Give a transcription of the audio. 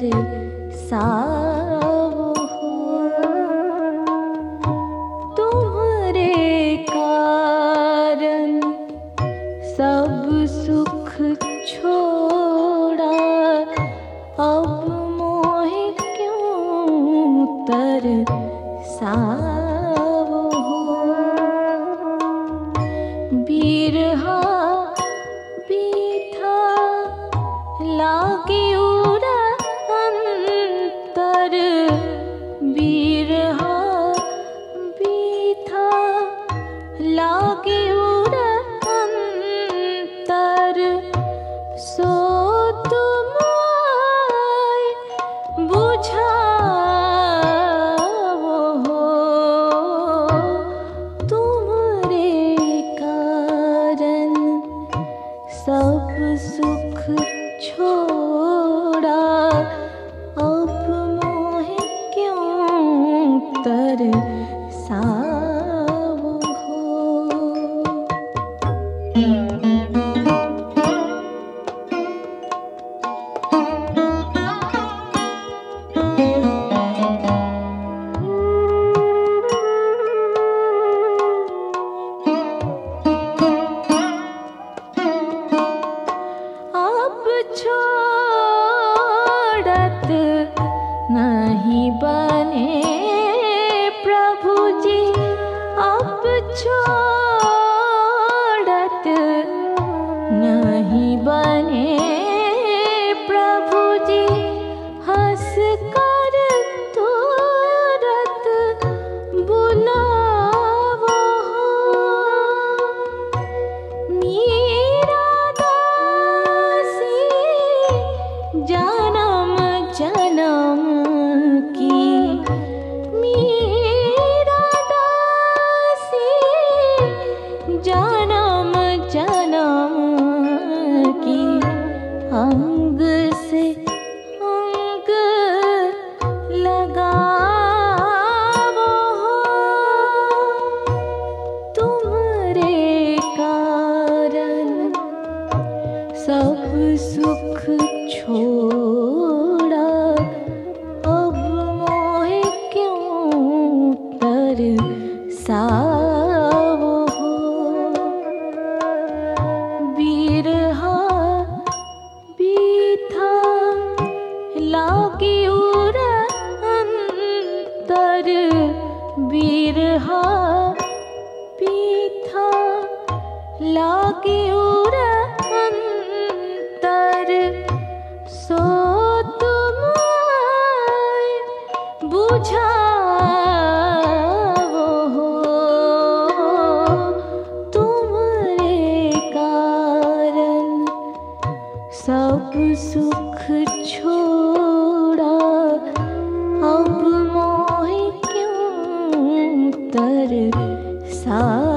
सावो तुम्हारे कारण सब सुख छोड़ा, अब मोहे क्यों तरसावो बिरहा बीथा लागे उरा अंतर, बिरहा बीथा लागे उरा अंतर, सो तुम आए बुझावो तुम्हारे कारण सब सुख छोड़ा, अब मोहे क्यों तरसावो अब छोड़त नहीं बने प्रभु जी, अब छोड़त नहीं बने प्रभु जी, हंस कर तुरत बुलावो मीरा दासी जन्म जन्म की, मीरा दासी जन्म जन्म की, अंग से अंग लगावो तुम्हारे कारण सब सुख छोड़ा, अब मोहे क्यों तरसावो बिरहा बीथा लागे उरा अंतर, बिरहा बीथा लागे उरा अंतर, सो तुम आए बुझावो तुम्हारे कारण सब सुख छोड़ा, अब मोहे क्यों तरसावो।